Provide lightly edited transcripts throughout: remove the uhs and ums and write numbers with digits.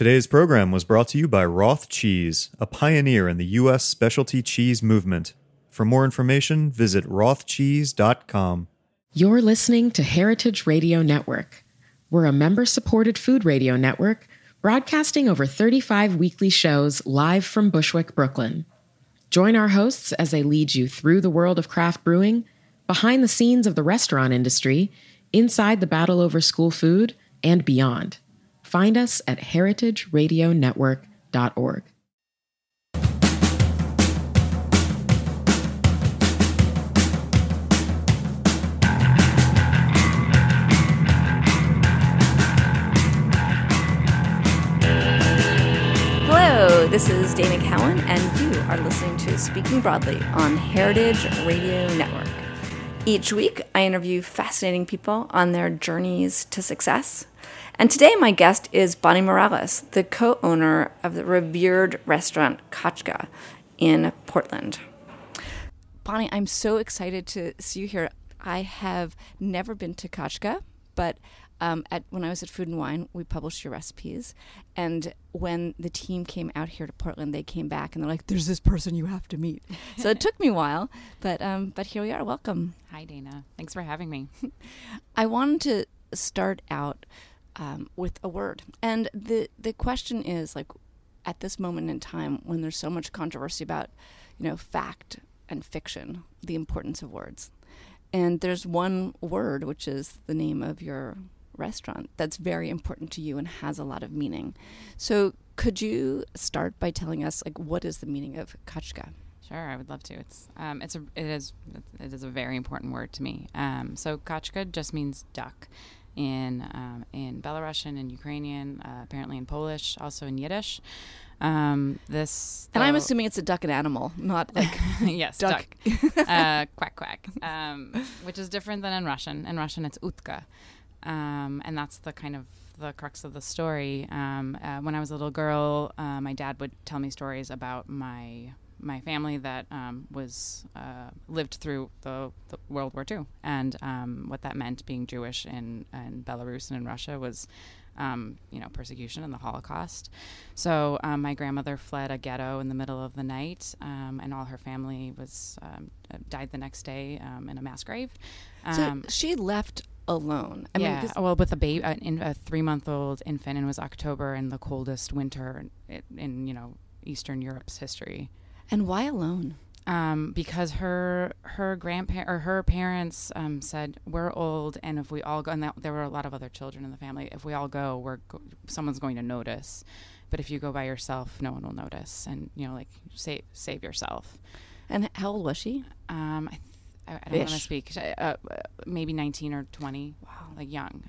Today's program was brought to you by Roth Cheese, a pioneer in the U.S. specialty cheese movement. For more information, visit rothcheese.com. You're listening to Heritage Radio Network. We're a member-supported food radio network broadcasting over 35 weekly shows live from Bushwick, Brooklyn. Join our hosts as they lead you through the world of craft brewing, behind the scenes of the restaurant industry, inside the battle over school food, and beyond. Find us at heritageradionetwork.org. Hello, this is Dana Cowan, and you are listening to Speaking Broadly on Heritage Radio Network. Each week, I interview fascinating people on their journeys to success. And today, my guest is Bonnie Morales, the co-owner of the revered restaurant Kachka in Portland. Bonnie, I'm so excited to see you here. I have never been to Kachka, but when I was at Food and Wine, we published your recipes. And when the team came out here to Portland, they came back and they're like, "There's this person you have to meet." So it took me a while, but here we are. Welcome. Hi, Dana. Thanks for having me. I wanted to start out with a word. And the question is, like, at this moment in time when there's so much controversy about, fact and fiction, the importance of words. And there's one word, which is the name of your restaurant, that's very important to you and has a lot of meaning. So could you start by telling us, like, what is the meaning of Kachka? Sure, I would love to. It is a very important word to me. So Kachka just means duck in Belarusian and Ukrainian, apparently in Polish, also in Yiddish. And I'm assuming it's a duck and animal, not like yes, duck. Quack quack, which is different than in Russian. In Russian, it's utka. And that's the kind of the crux of the story. When I was a little girl, my dad would tell me stories about my family that lived through the World War II, and what that meant being Jewish in Belarus and in Russia was persecution and the Holocaust. So my grandmother fled a ghetto in the middle of the night, and all her family was died the next day in a mass grave. So she left alone. I mean, with a baby, a 3-month-old infant, and it was October and the coldest winter in Eastern Europe's history. And why alone? Because her parents said, "We're old, and if we all go," and there were a lot of other children in the family. If we all go, someone's going to notice. But if you go by yourself, no one will notice. And save yourself. And how old was she? I don't want to speak. Maybe 19 or 20. Wow, like young.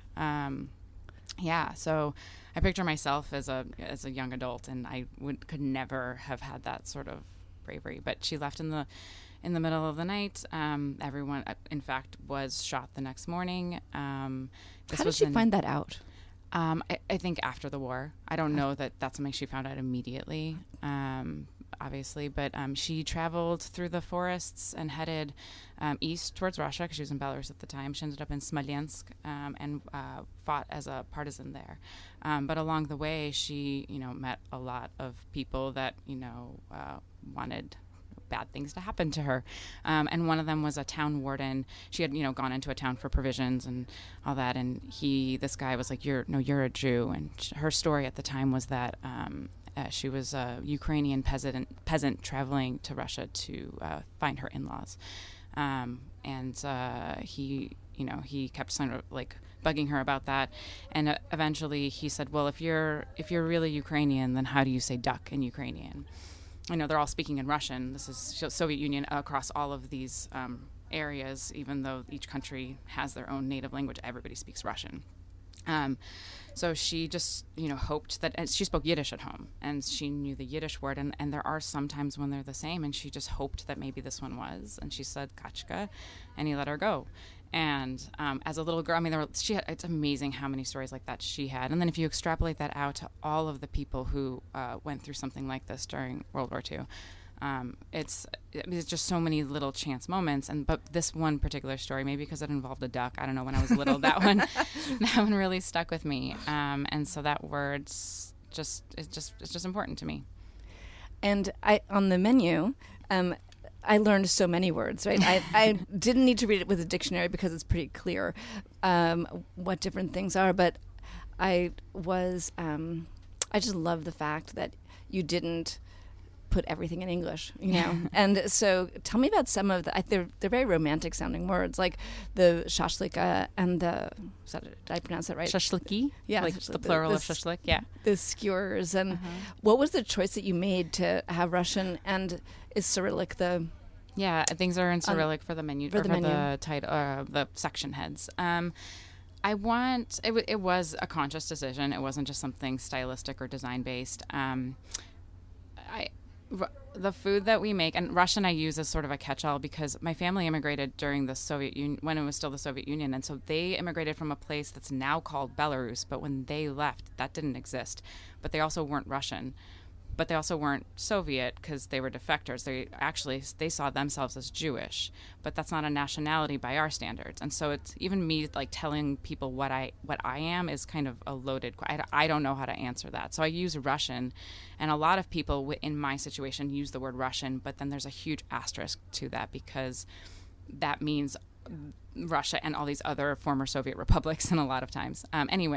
So I picture myself as a young adult, and I could never have had that sort of bravery. But she left in the middle of the night. Everyone, in fact, was shot the next morning. How did she find that out? I think after the war. I don't know that that's something she found out immediately, obviously. But she traveled through the forests and headed east towards Russia, because she was in Belarus at the time. She ended up in Smolensk and fought as a partisan there. But along the way, she met a lot of people that wanted bad things to happen to her, and one of them was a town warden. She had gone into a town for provisions and all that, and this guy was like, you're a Jew. And her story at the time was that she was a Ukrainian peasant traveling to Russia to find her in-laws, and he kept sort of like bugging her about that, and eventually he said, well, if you're really Ukrainian, then how do you say duck in Ukrainian? They're all speaking in Russian. This is Soviet Union across all of these areas, even though each country has their own native language. Everybody speaks Russian. So she just, hoped that, and she spoke Yiddish at home, and she knew the Yiddish word, and there are some times when they're the same, and she just hoped that maybe this one was, and she said Kachka, and he let her go. And as a little girl, it's amazing how many stories like that she had. And then if you extrapolate that out to all of the people who went through something like this during World War II, it's just so many little chance moments. But this one particular story, maybe because it involved a duck, I don't know, when I was little, that one really stuck with me. And so that word it's just important to me. And on the menu, I learned so many words, right? I didn't need to read it with a dictionary because it's pretty clear what different things are. But I just love the fact that you didn't put everything in English, And so tell me about some of they're very romantic sounding words, like the shashlika and did I pronounce that right? Shashliki? Yeah. Like the plural of shashlik, yeah. The skewers. And what was the choice that you made to have Russian, and is Cyrillic the... Yeah, things are in Cyrillic for the menu, the title, the section heads. It was a conscious decision. It wasn't just something stylistic or design based. The food that we make, and Russian I use as sort of a catch-all because my family immigrated during the Soviet Union, when it was still the Soviet Union, and so they immigrated from a place that's now called Belarus, but when they left, that didn't exist. But they also weren't Russian. But they also weren't Soviet because they were defectors. They saw themselves as Jewish, but that's not a nationality by our standards. And so it's even me like telling people what I am is kind of a loaded. I don't know how to answer that. So I use Russian, and a lot of people in my situation use the word Russian, but then there's a huge asterisk to that because that means Russia and all these other former Soviet republics, and a lot of times.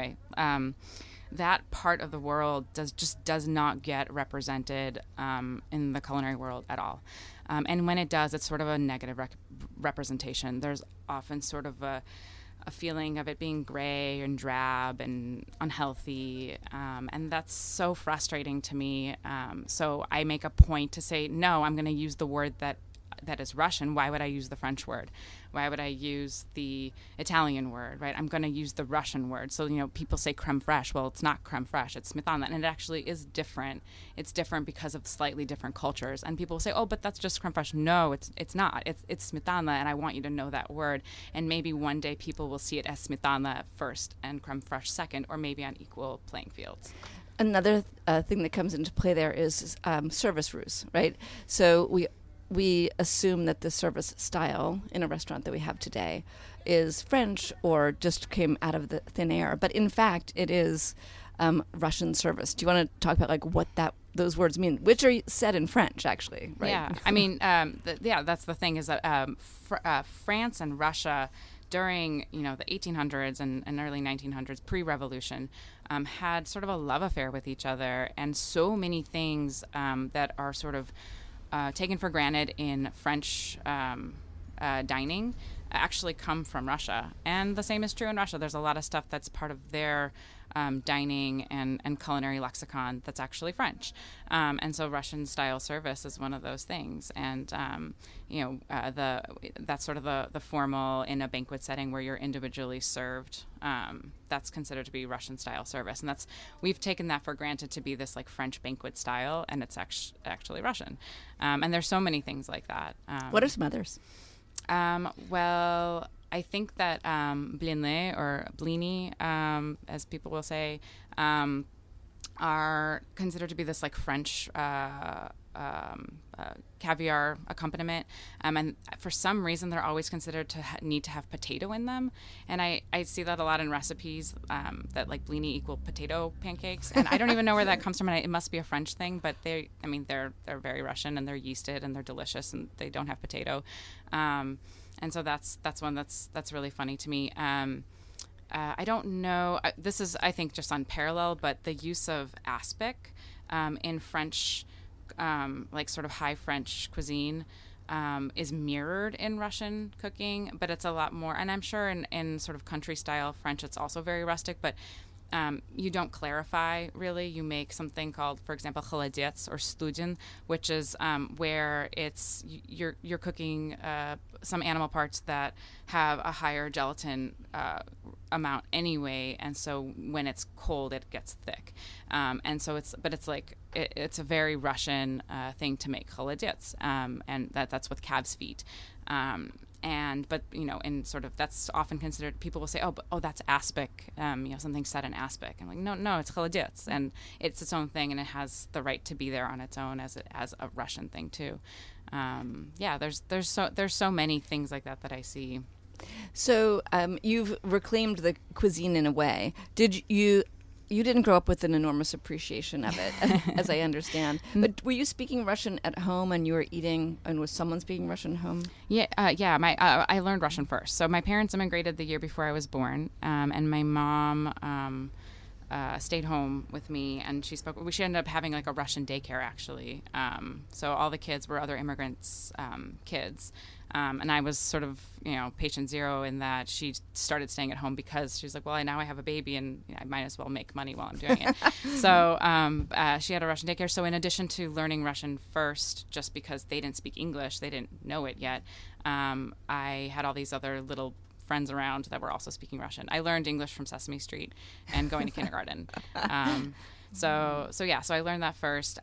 That part of the world does not get represented in the culinary world at all. And when it does, it's sort of a negative representation. There's often sort of a feeling of it being gray and drab and unhealthy. And that's so frustrating to me. So I make a point to say, no, I'm going to use the word that is Russian. Why would I use the French word? Why would I use the Italian word, right? I'm going to use the Russian word. So, people say creme fraiche. Well, it's not creme fraiche. It's smetana. And it actually is different. It's different because of slightly different cultures. And people say, oh, but that's just creme fraiche. No, it's not. It's smetana, and I want you to know that word. And maybe one day people will see it as smetana first and creme fraiche second, or maybe on equal playing fields. Another thing that comes into play there is service ruse, right? So we assume that the service style in a restaurant that we have today is French or just came out of the thin air. But in fact, it is Russian service. Do you want to talk about like what those words mean, which are said in French, actually, right? Yeah, I mean, that's the thing is that France and Russia during the 1800s and early 1900s, pre-revolution, had sort of a love affair with each other, and so many things that are sort of taken for granted in French dining actually come from Russia. And the same is true in Russia. There's a lot of stuff that's part of their dining and culinary lexicon that's actually French. And so Russian style service is one of those things. And, that's sort of the formal in a banquet setting where you're individually served. That's considered to be Russian style service. And we've taken that for granted to be this like French banquet style, and it's actually Russian. And there's so many things like that. What are some others? Well, I think that blini or blini, as people will say, are considered to be this like French caviar accompaniment, and for some reason they're always considered to need to have potato in them, and I see that a lot in recipes that like blini equal potato pancakes, and I don't even know where that comes from, and it must be a French thing, but they're very Russian, and they're yeasted and they're delicious, and they don't have potato, and so that's one that's really funny to me. I don't know. This is, I think, just unparalleled, but the use of aspic in French, like sort of high French cuisine, is mirrored in Russian cooking, but it's a lot more. And I'm sure in sort of country style French, it's also very rustic, but you don't clarify, really. You make something called, for example, холодец or studien, which is where you're cooking some animal parts that have a higher gelatin amount anyway, and so when it's cold, it gets thick. And so it's a very Russian thing to make холодец, and that's with calves' feet. But in sort of, that's often considered, people will say, oh, that's aspic, something set in aspic. I'm like, no, it's холодец, and it's its own thing, and it has the right to be there on its own as a Russian thing too. There's so many things like that I see. So you've reclaimed the cuisine in a way. Did you you didn't grow up with an enormous appreciation of it, as I understand. But were you speaking Russian at home, and you were eating, and was someone speaking Russian at home? Yeah. I learned Russian first. So my parents immigrated the year before I was born, and my mom stayed home with me, and she ended up having like a Russian daycare, actually. So all the kids were other immigrants' kids. And I was sort of, patient zero in that she started staying at home because she was like, well, now I have a baby and I might as well make money while I'm doing it. So she had a Russian daycare. So in addition to learning Russian first, just because they didn't speak English, they didn't know it yet, I had all these other little friends around that were also speaking Russian. I learned English from Sesame Street and going to kindergarten. So I learned that first.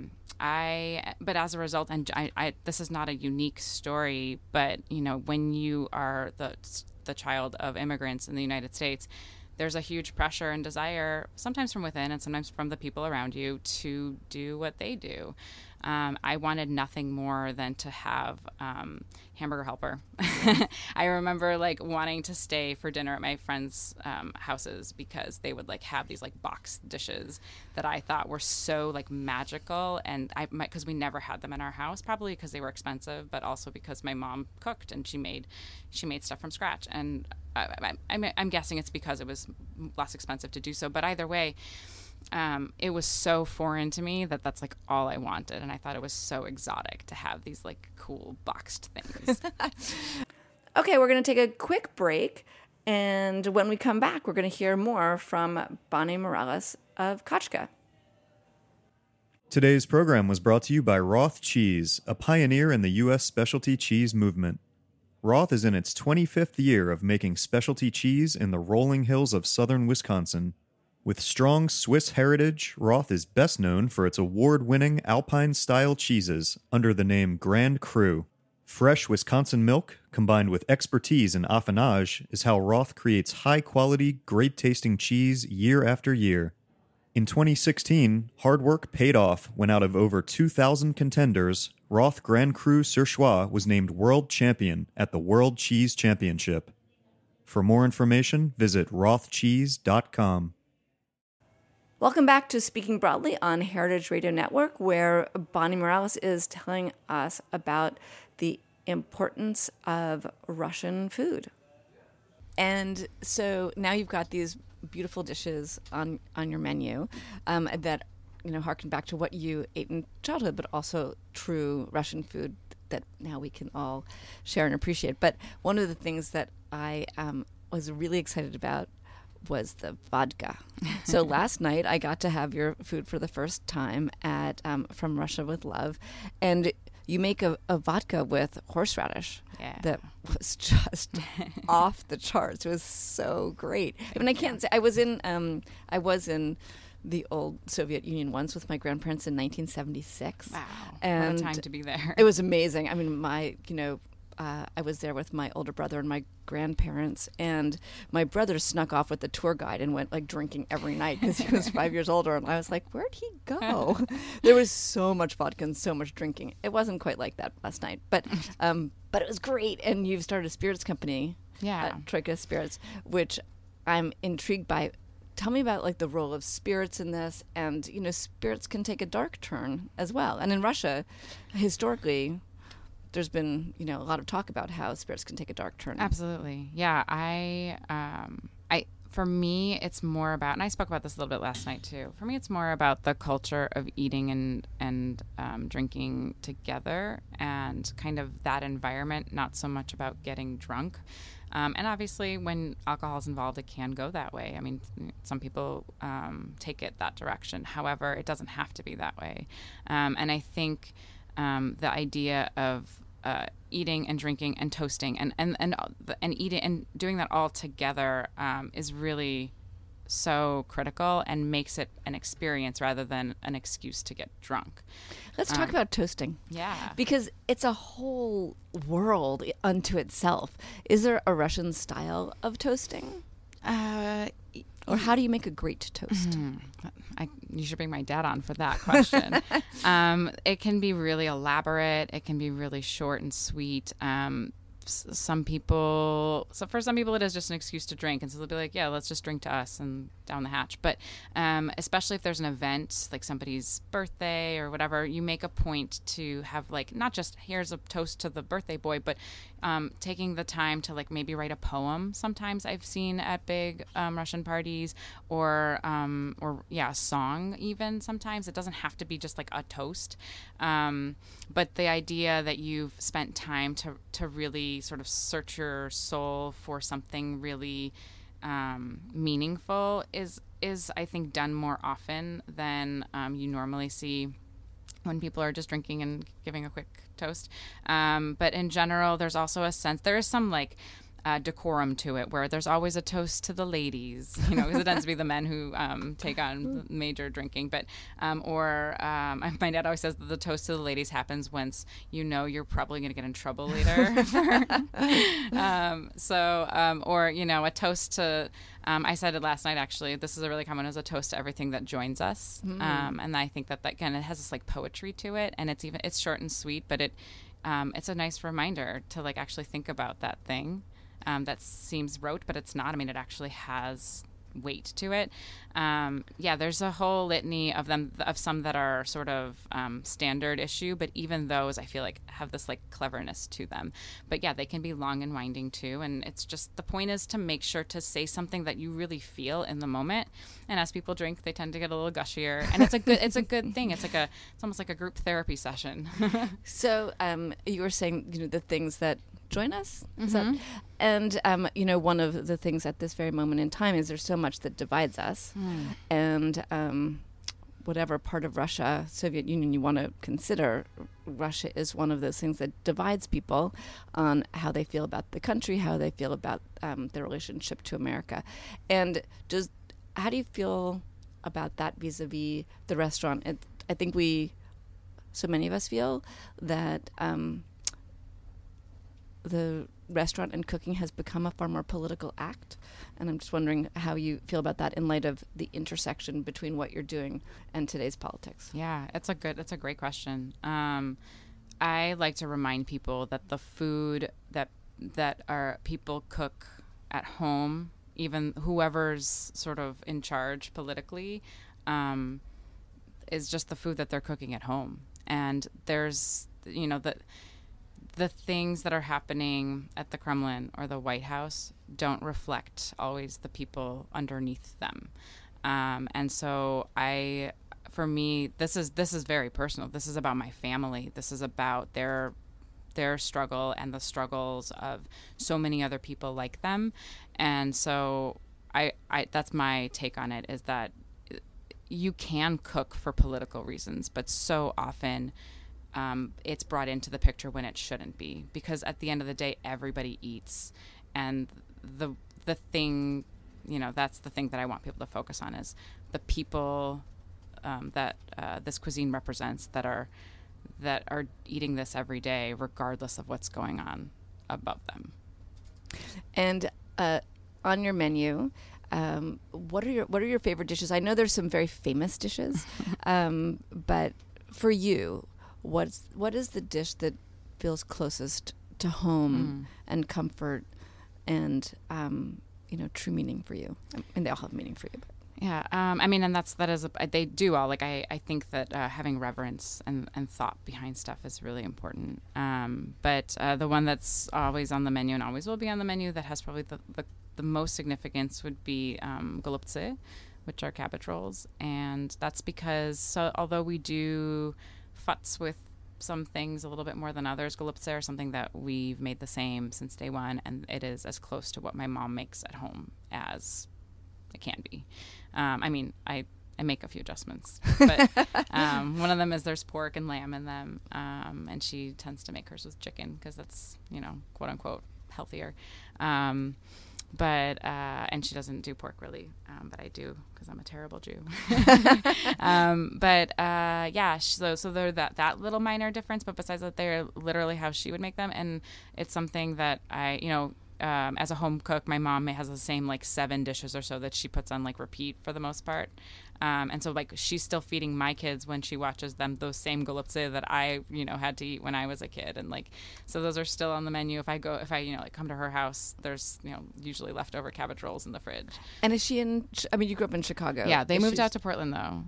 But as a result, and I this is not a unique story, but when you are the child of immigrants in the United States, there's a huge pressure and desire, sometimes from within and sometimes from the people around you, to do what they do. I wanted nothing more than to have Hamburger Helper. I remember wanting to stay for dinner at my friends' houses because they would have these box dishes that I thought were so magical, and because we never had them in our house, probably because they were expensive, but also because my mom cooked and she made stuff from scratch, and I'm guessing it's because it was less expensive to do so. But either way, it was so foreign to me that's all I wanted, and I thought it was so exotic to have these cool boxed things. Okay, we're going to take a quick break, and when we come back, we're going to hear more from Bonnie Morales of Kotchka. Today's program was brought to you by Roth Cheese, a pioneer in the U.S. specialty cheese movement. Roth is in its 25th year of making specialty cheese in the rolling hills of southern Wisconsin. With strong Swiss heritage, Roth is best known for its award-winning Alpine-style cheeses under the name Grand Cru. Fresh Wisconsin milk, combined with expertise in affinage, is how Roth creates high-quality, great-tasting cheese year after year. In 2016, hard work paid off when out of over 2,000 contenders, Roth Grand Cru Surchoix was named World Champion at the World Cheese Championship. For more information, visit rothcheese.com. Welcome back to Speaking Broadly on Heritage Radio Network, where Bonnie Morales is telling us about the importance of Russian food. And so now you've got these beautiful dishes on your menu that harken back to what you ate in childhood, but also true Russian food that now we can all share and appreciate. But one of the things that I was really excited about was the vodka. So last night I got to have your food for the first time at From Russia with Love, and you make a vodka with horseradish that was just off the charts. It was so great. I mean, I can't say I was in the old Soviet Union once with my grandparents in 1976. Wow, and what a time to be there. It was amazing. I mean, I was there with my older brother and my grandparents, and my brother snuck off with the tour guide and went drinking every night because he was 5 years older. And I was like, where'd he go? There was so much vodka and so much drinking. It wasn't quite like that last night, but it was great. And you've started a spirits company, Troika Spirits, which I'm intrigued by. Tell me about the role of spirits in this, and spirits can take a dark turn as well. And in Russia, historically, there's been, a lot of talk about how spirits can take a dark turn. Absolutely. Yeah. For me, it's more about, and I spoke about this a little bit last night too. For me, it's more about the culture of eating and drinking together, and kind of that environment, not so much about getting drunk. And obviously, when alcohol is involved, it can go that way. I mean, some people take it that direction. However, it doesn't have to be that way. And I think the idea of eating and drinking and toasting and eating and doing that all together is really so critical and makes it an experience rather than an excuse to get drunk. Let's talk about toasting. Yeah. Because it's a whole world unto itself. Is there a Russian style of toasting? Or how do you make a great toast? You should bring my dad on for that question. It can be really elaborate. It can be really short and sweet. For some people, it is just an excuse to drink. And so they'll be like, yeah, let's just drink to us. And down the hatch. But especially if there's an event, like somebody's birthday or whatever, you make a point to have like, not just here's a toast to the birthday boy, but taking the time to like maybe write a poem. Sometimes I've seen at big Russian parties, or a song even. Sometimes it doesn't have to be just like a toast. But the idea that you've spent time to really sort of search your soul for something really meaningful is I think done more often than you normally see when people are just drinking and giving a quick toast. But in general, there's also a sense, there is some like decorum to it, where there's always a toast to the ladies, because it tends to be the men who take on major drinking. But my dad always says that the toast to the ladies happens once you're probably going to get in trouble later. Or a toast to. I said it last night, actually. This is a really common, as a toast to everything that joins us. And I think that again, it has this like poetry to it, and it's short and sweet, but it's a nice reminder to like actually think about that thing. That seems rote, but it's not. I mean, it actually has weight to it. There's a whole litany of them, of some that are sort of standard issue, but even those I feel like have this like cleverness to them. But yeah, they can be long and winding too. And it's just, the point is to make sure to say something that you really feel in the moment. And as people drink, they tend to get a little gushier, and it's a good thing. It's almost like a group therapy session. So you were saying, the things that join us. And one of the things at this very moment in time is there's so much that divides us. And whatever part of Russia, Soviet Union you want to consider, Russia is one of those things that divides people on how they feel about the country, how they feel about their relationship to America. And how do you feel about that vis-a-vis the restaurant? I think so many of us feel that the restaurant and cooking has become a far more political act, and I'm just wondering how you feel about that in light of the intersection between what you're doing and today's politics. Yeah, it's a great question. I like to remind people that the food that our people cook at home, even whoever's sort of in charge politically, is just the food that they're cooking at home. And there's the things that are happening at the Kremlin or the White House don't reflect always the people underneath them. And so for me, this is very personal. This is about my family. This is about their struggle and the struggles of so many other people like them. And so I that's my take on it, is that you can cook for political reasons, but so often it's brought into the picture when it shouldn't be, because at the end of the day, everybody eats, and the thing, that's the thing that I want people to focus on, is the people that this cuisine represents, that are eating this every day, regardless of what's going on above them. And on your menu, what are your favorite dishes? I know there's some very famous dishes, but for you, what is the dish that feels closest to home and comfort and true meaning for you? And they all have meaning for you. But. Yeah, that is they do all, like, I think that having reverence and thought behind stuff is really important. But the one that's always on the menu and always will be on the menu, that has probably the most significance, would be golubцы, which are cabbage rolls. And that's because, although we do futz with some things a little bit more than others, golubцы are something that we've made the same since day one, and it is as close to what my mom makes at home as it can be. I make a few adjustments, but one of them is there's pork and lamb in them, and she tends to make hers with chicken because that's, quote unquote healthier. And she doesn't do pork really, but I do because I'm a terrible Jew. So they're that little minor difference, but besides that, they're literally how she would make them, and it's something that as a home cook, my mom has the same like 7 dishes or so that she puts on like repeat for the most part. And so like she's still feeding my kids when she watches them those same golubtse that I, had to eat when I was a kid. And like, so those are still on the menu. If I like come to her house, there's, usually leftover cabbage rolls in the fridge. And is she you grew up in Chicago. Yeah, they moved out to Portland though.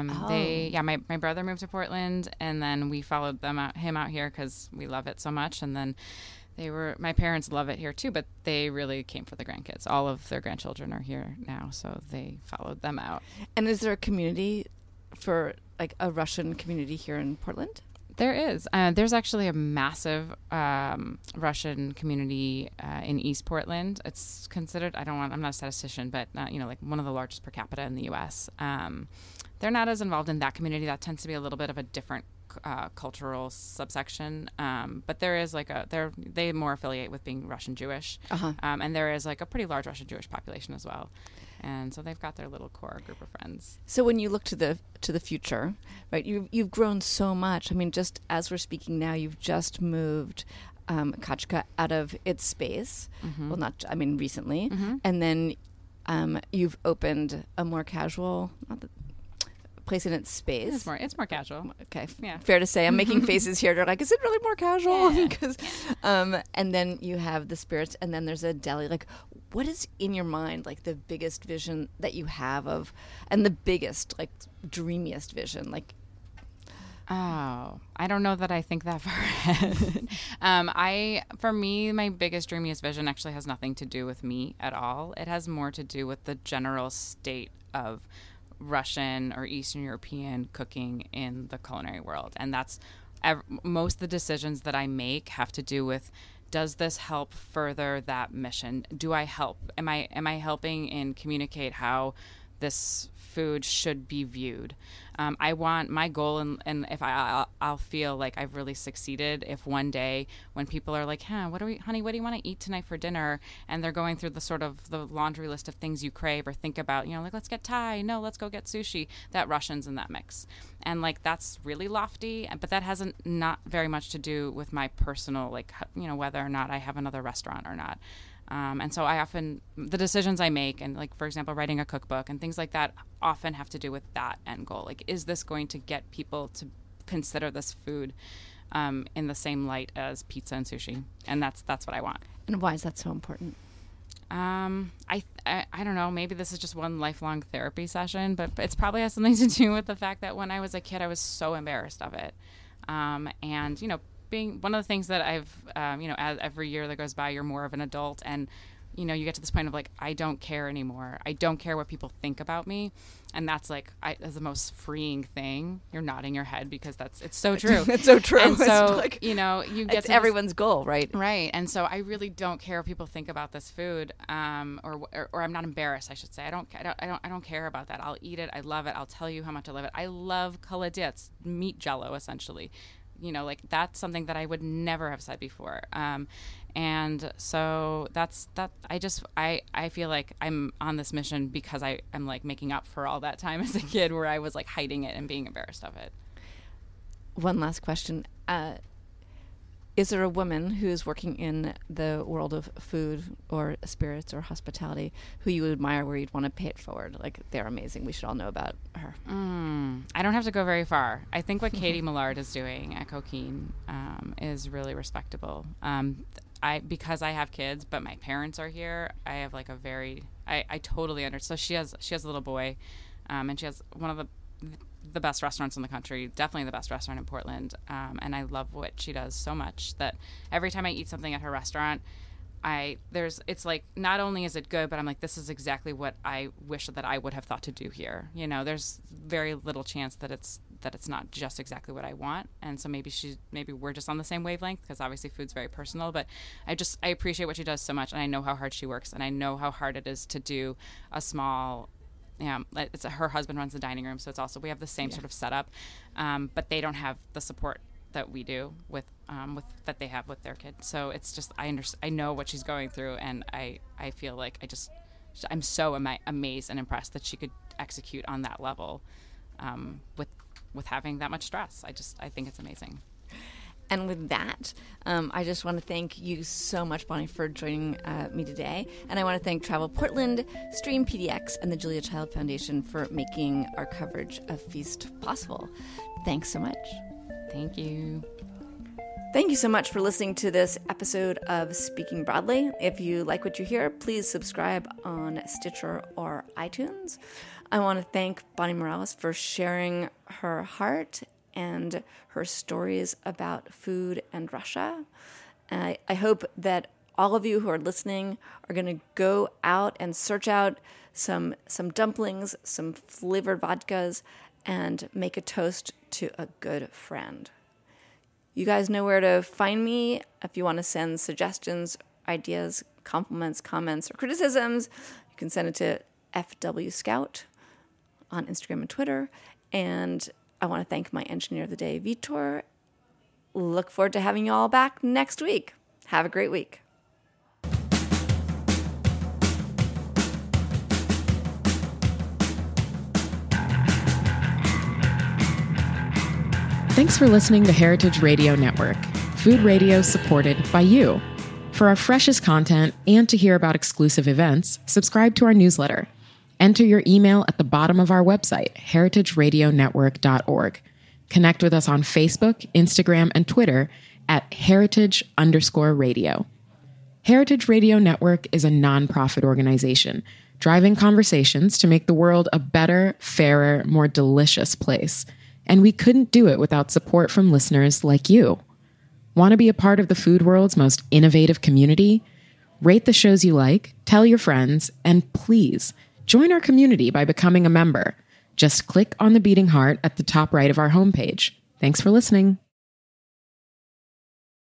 My brother moved to Portland, and then we followed him out here because we love it so much. And then my parents love it here too, but they really came for the grandkids. All of their grandchildren are here now, so they followed them out. And is there a community for like a Russian community here in Portland? There is. There's actually a massive Russian community in East Portland. It's considered, I'm not a statistician, but like one of the largest per capita in the U.S. They're not as involved in that community. That tends to be a little bit of a different cultural subsection, but there is like they more affiliate with being Russian Jewish, and there is like a pretty large Russian Jewish population as well, and so they've got their little core group of friends. So when you look to the future, right? You've grown so much. I mean, just as we're speaking now, you've just moved Kachka out of its space. Mm-hmm. Well, recently, and then you've opened a more casual. Place in its space. It's more casual. Okay, yeah. Fair to say. I'm making faces here. They're like, is it really more casual? Because, and then you have the spirits, and then there's a deli. Like, what is in your mind, like the biggest vision that you have of, and the biggest, like, dreamiest vision, like? Oh, I don't know that I think that far ahead. For me, my biggest, dreamiest vision actually has nothing to do with me at all. It has more to do with the general state of Russian or Eastern European cooking in the culinary world. And that's most of the decisions that I make have to do with, does this help further that mission? Do I help? Am I helping in communicate how this food should be viewed? I want my goal, and if I'll feel like I've really succeeded if one day when people are like, honey, what do you want to eat tonight for dinner? And they're going through the laundry list of things you crave or think about, like, let's get Thai, no, let's go get sushi, that Russian's in that mix. And like, that's really lofty, but that hasn't not very much to do with my personal, like, whether or not I have another restaurant or not. And so the decisions I make, and like, for example, writing a cookbook and things like that, often have to do with that end goal. Like, is this going to get people to consider this food in the same light as pizza and sushi? And that's what I want. And why is that so important? I don't know. Maybe this is just one lifelong therapy session, but it's probably has something to do with the fact that when I was a kid, I was so embarrassed of it. And being one of the things that I've, as every year that goes by, you're more of an adult, and you get to this point of like, I don't care anymore. I don't care what people think about me, and that's like, that's the most freeing thing. You're nodding your head because it's so true. It's so true. And so like, you get it's everyone's goal, right? Right. And so I really don't care what people think about this food, or I'm not embarrassed, I should say. I don't care about that. I'll eat it. I love it. I'll tell you how much I love it. I love kaladits, meat jello, essentially. Like, that's something that I would never have said before. And so that's that. I feel like I'm on this mission because I'm like making up for all that time as a kid where I was like hiding it and being embarrassed of it. One last question. Is there a woman who's working in the world of food or spirits or hospitality who you admire, where you'd want to pay it forward? Like, they're amazing. We should all know about her. I don't have to go very far. I think what Katie Millard is doing at Coquine is really respectable. Because I have kids, but my parents are here, I have like I totally understand. So she has a little boy, and she has one of the best restaurants in the country, definitely the best restaurant in Portland, and I love what she does so much that every time I eat something at her restaurant, it's like, not only is it good, but I'm like, this is exactly what I wish that I would have thought to do here. There's very little chance that it's not just exactly what I want, and so maybe we're just on the same wavelength, because obviously food's very personal, but I appreciate what she does so much, and I know how hard she works, and I know how hard it is to do a small. Yeah, her husband runs the dining room, so it's also, we have the same sort of setup, but they don't have the support that we do with that they have with their kid. So it's just, I know what she's going through, and I feel like I'm so amazed and impressed that she could execute on that level with having that much stress. I think it's amazing. And with that, I just want to thank you so much, Bonnie, for joining me today. And I want to thank Travel Portland, Stream PDX, and the Julia Child Foundation for making our coverage of Feast possible. Thanks so much. Thank you. Thank you so much for listening to this episode of Speaking Broadly. If you like what you hear, please subscribe on Stitcher or iTunes. I want to thank Bonnie Morales for sharing her heart and her stories about food and Russia. I hope that all of you who are listening are going to go out and search out some dumplings, some flavored vodkas, and make a toast to a good friend. You guys know where to find me if you want to send suggestions, ideas, compliments, comments, or criticisms. You can send it to FW Scout on Instagram and Twitter. And I want to thank my engineer of the day, Vitor. Look forward to having you all back next week. Have a great week. Thanks for listening to Heritage Radio Network, food radio supported by you. For our freshest content and to hear about exclusive events, subscribe to our newsletter. Enter your email at the bottom of our website, heritageradionetwork.org. Connect with us on Facebook, Instagram, and Twitter at heritage_radio. Heritage Radio Network is a nonprofit organization driving conversations to make the world a better, fairer, more delicious place. And we couldn't do it without support from listeners like you. Want to be a part of the food world's most innovative community? Rate the shows you like, tell your friends, and please join our community by becoming a member. Just click on the beating heart at the top right of our homepage. Thanks for listening.